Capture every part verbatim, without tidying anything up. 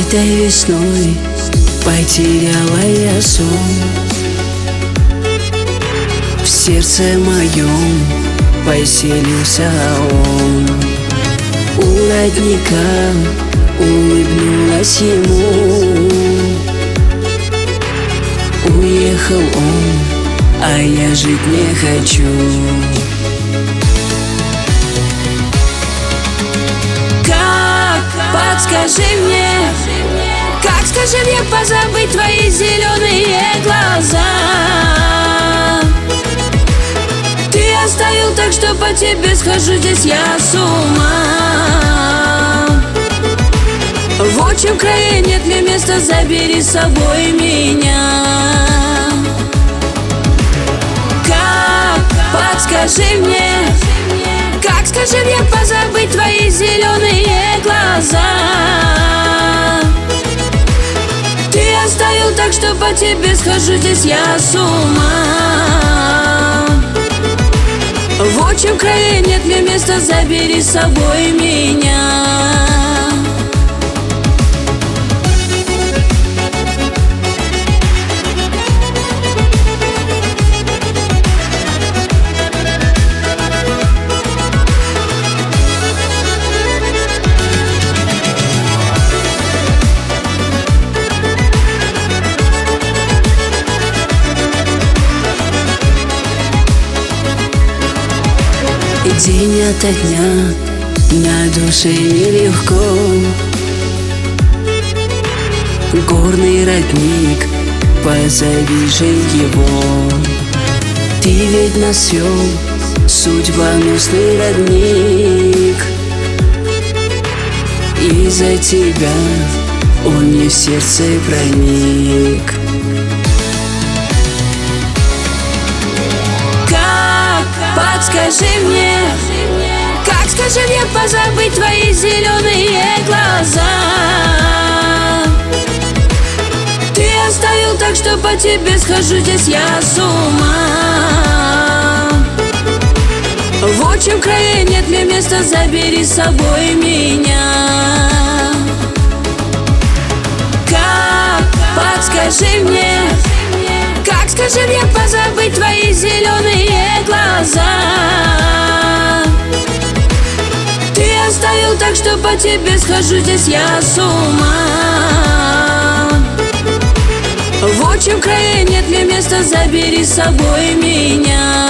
Этой весной потеряла я сон. В сердце моем поселился он. У родника улыбнулась ему. Уехал он, а я жить не хочу. Как, подскажи мне, как, скажи мне, позабыть твои зеленые глаза? Ты оставил так, что по тебе схожу здесь я с ума. В отчим крае нет мне места, забери с собой меня. Как, подскажи мне, как, скажи мне, позабыть твои зеленые глаза? Ты оставил так, что по тебе схожу здесь я с ума. В отчим крае нет мне места, забери с собой меня. День ото дня на душе нелегко. Горный родник, позови же его. Ты ведь нас свел, судьбоносный родник. Из-за тебя он мне в сердце проник. Подскажи мне, как, скажи мне, позабыть твои зеленые глаза? Ты оставил так, что по тебе схожу здесь я с ума. В отчим крае нет мне места, забери с собой меня. Как, подскажи мне, как, скажи мне, позабыть твои зеленые глаза? Ты оставил так, что по тебе схожу здесь я с ума. В отчим крае нет мне места, забери с собой меня.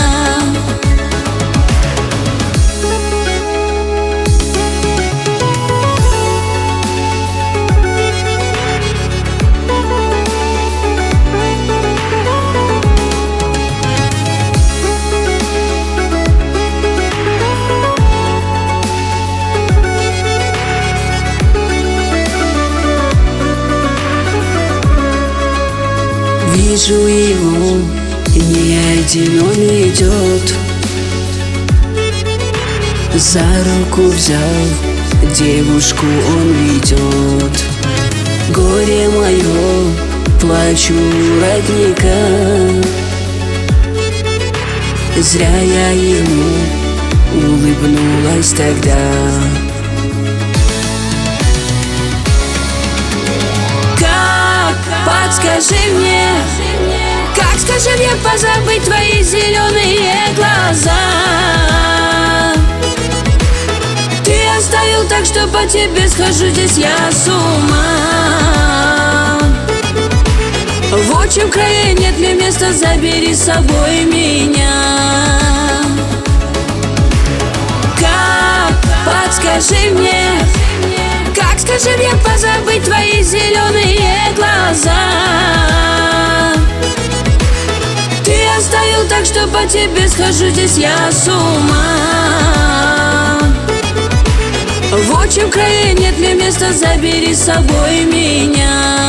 Вижу его, не один он идет. За руку взял, девушку он ведет. Горе мое, плачу родника. Зря я ему улыбнулась тогда. Подскажи мне, как, скажи мне, позабыть твои зеленые глаза? Ты оставил так, что по тебе схожу здесь я с ума. В отчим крае нет мне места, забери с собой меня. Как, подскажи мне, как, скажи мне, позабыть твои зеленые глаза? Ты оставил так, что по тебе схожу здесь я с ума. В отчим крае нет мне места, забери с собой меня.